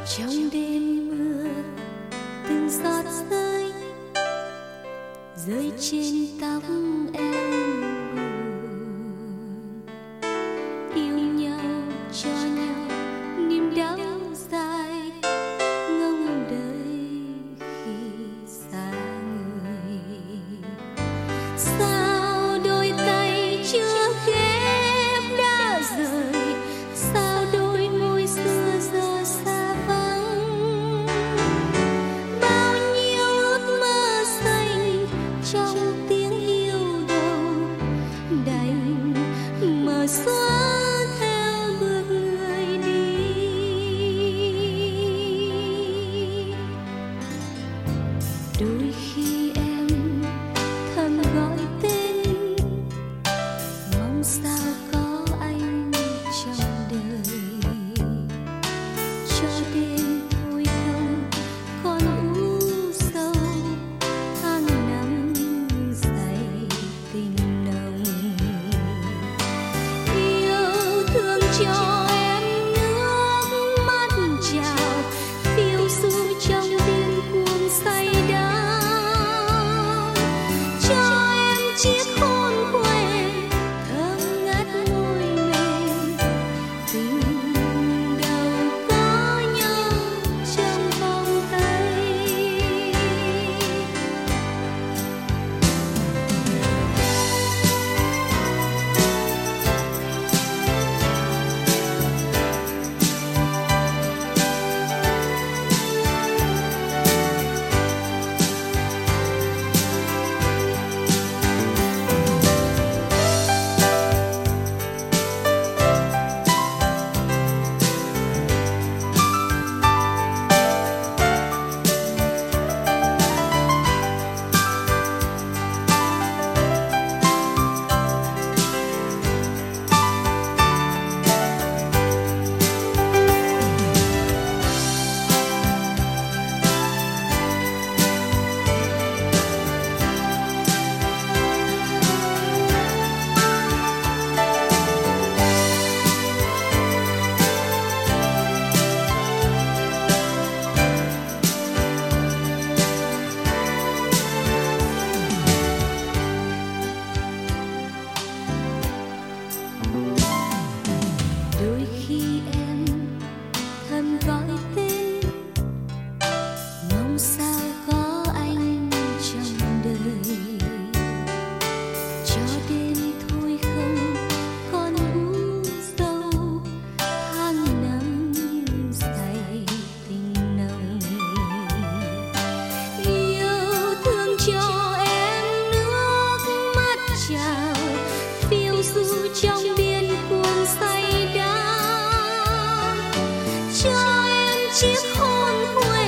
Trong đêm mưa từng giọt rơi rơi trên tóc em buồn, yêu nhau cho nhau niềm đau dài ngông đời khi xa người. Sao đôi tay chưa khép đã rời, sao đôi môi xưa giờ xa vắng, bao nhiêu ước mơ xanh trong tiếng yêu đầu đành mở xóa theo bước người đi. Đôi khi em thầm gọi tên, mong sao có anh trong đời, cho đêm thôi không còn u sầu, tháng năm dày tình nồng. Yêu thương cho em nước mắt trào phiêu du trong đêm cuồng say đắm, cho em chiếc hôn quê thơm ngát môi mềm, tình đầu có nhau trong vòng tay. Đôi khi em thầm gọi tên, mong sao có anh trong đời, cho đêm thôi không còn u sầu, tháng năm dày tình nồng. Yêu thương cho em nước mắt trào phiêu du trong điên cuồng say đắm, cho em chiếc hôn quê